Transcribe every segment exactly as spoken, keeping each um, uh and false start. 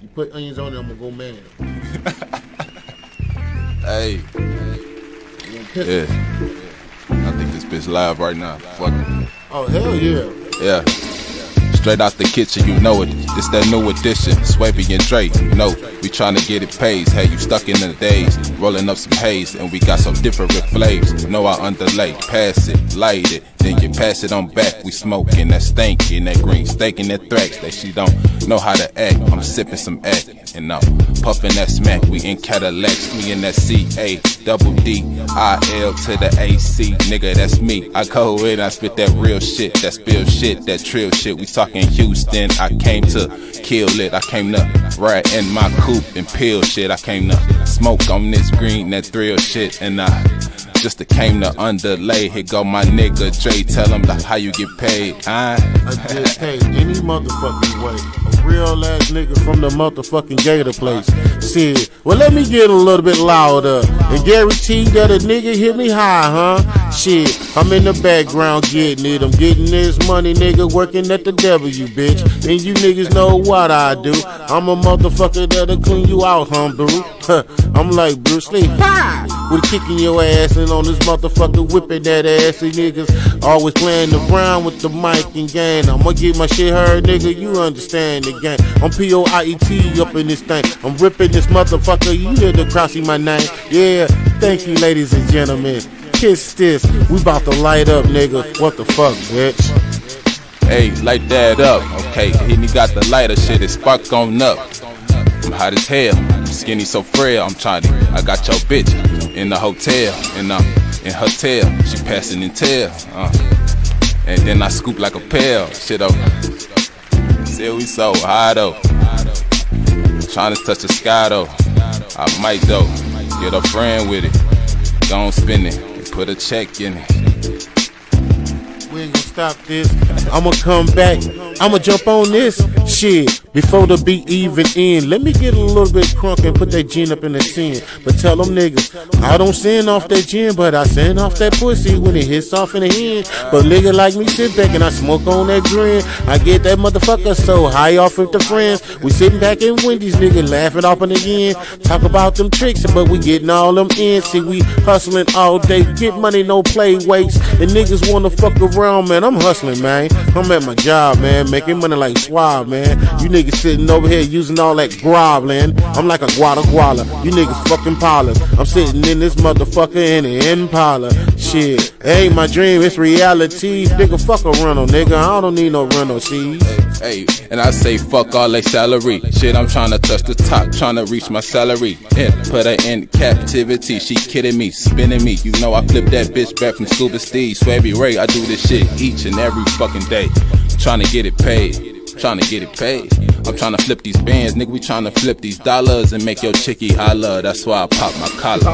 You put onions on it, I'm gonna go mad. Hey. Yeah. I think this bitch live right now. Fuck it. Oh, hell yeah. Yeah. Straight out the kitchen, you know it. This that new edition. Swavy and Dre, you know. We tryna get it paid. Hey, you stuck in the days. Rolling up some haze, and we got some different flavors. Know I underlay. Pass it, light it. Then you pass it on back. We smoking that stankin', that green staking that thrax. That she don't know how to act. I'm sipping some act, and I'm puffing that smack. We in Cadillacs, me in that C A double D I L to the A C. Nigga, that's me. I go in, I spit that real shit, that spill shit, that trill shit. We talking Houston. I came to kill it. I came to ride in my coupe and peel shit. I came to smoke on this green, that thrill shit, and I just to came to underlay. Here go my nigga Dre, tell him the, how you get paid. I, I get paid any motherfucking way. A real ass nigga from the motherfucking Gator place. Shit, well let me get a little bit louder and guarantee that a nigga hit me high, huh? Shit, I'm in the background getting it. I'm getting this money, nigga, working at the W, bitch. And you niggas know what I do. I'm a motherfucker that'll clean you out, huh, bro? I'm like Bruce Lee, ha! With kicking your ass and on this motherfucker whipping that ass. And niggas always playing around with the mic and game. I'ma get my shit heard, nigga, you understand the game. I'm P O I E T up in this thing. I'm ripping this motherfucker, you hear the crossing my name. Yeah, thank you ladies and gentlemen. Kiss this, we about to light up, nigga. What the fuck, bitch? Hey, light that up. Okay, he got the lighter shit, it spark on up. I'm hot as hell, skinny so frail. I'm trying to, I got your bitch in the hotel, and I'm in her tail. She passing in tail, uh, and then I scoop like a pail. Shit up, say we so high though. Trying to touch the sky though. I might though, get a friend with it. Don't spin it, and put a check in it. We ain't gonna stop this. I'ma come back. I'ma jump on this shit before the beat even end. Let me get a little bit crunk and put that gin up in the sin. But tell them niggas, I don't send off that gin, but I send off that pussy when it hits off in the hand. But nigga like me sit back and I smoke on that grin. I get that motherfucker so high off with the friends. We sitting back in Wendy's, nigga, laughing off and again. Talk about them tricks, but we getting all them in. See, we hustling all day, get money, no play waste. And niggas wanna fuck around, man. I'm hustling, man. I'm at my job, man, making money like Suave, man. You niggas sitting over here using all that groveling. I'm like a guada guala. You niggas fucking parlors. I'm sitting in this motherfucker in the Impala. Shit, it ain't my dream, it's reality. Nigga, fuck a rental, nigga. I don't need no rental, see. Hey, and I say fuck all they salary. Shit, I'm trying to touch the top, trying to reach my salary. Yeah, put her in captivity. She kidding me, spinning me. You know I flip that bitch back from Scuba Steve. Swavy Ray, I do this shit each and every fucking day. Trying to get it paid. Trying to get it paid. I'm trying to flip these bands, nigga. We trying to flip these dollars and make your chickie holla. That's why I pop my collar.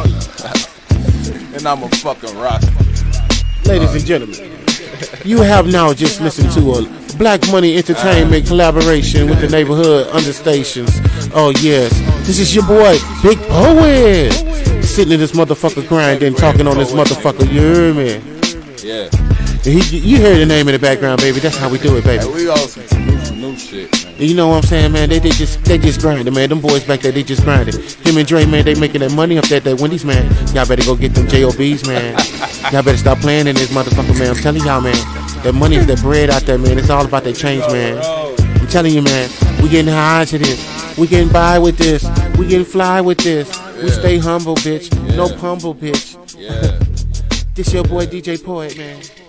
And I'm a fucking roster. Ladies and gentlemen, you have now just listened to a Black Money Entertainment collaboration with the neighborhood understations. Oh yes, this is your boy Big Poet, sitting in this motherfucker grinding, talking on this motherfucker. You hear me? Yeah. He, you hear the name in the background, baby. That's how we do it, baby. Hey, we also new, new shit, man. You know what I'm saying, man? They, they just they just grinding, man. Them boys back there, they just grinding. Him and Dre, man, they making that money up that that Wendy's, man. Y'all better go get them J O Bs, man. Y'all better stop playing in this motherfucker, man. I'm telling y'all, man. That money is that bread out there, man. It's all about that change, man. I'm telling you, man. We getting high to this. We getting by with this. We getting fly with this. We stay humble, bitch. No pumble, bitch. Yeah. This your boy D J Poet, man.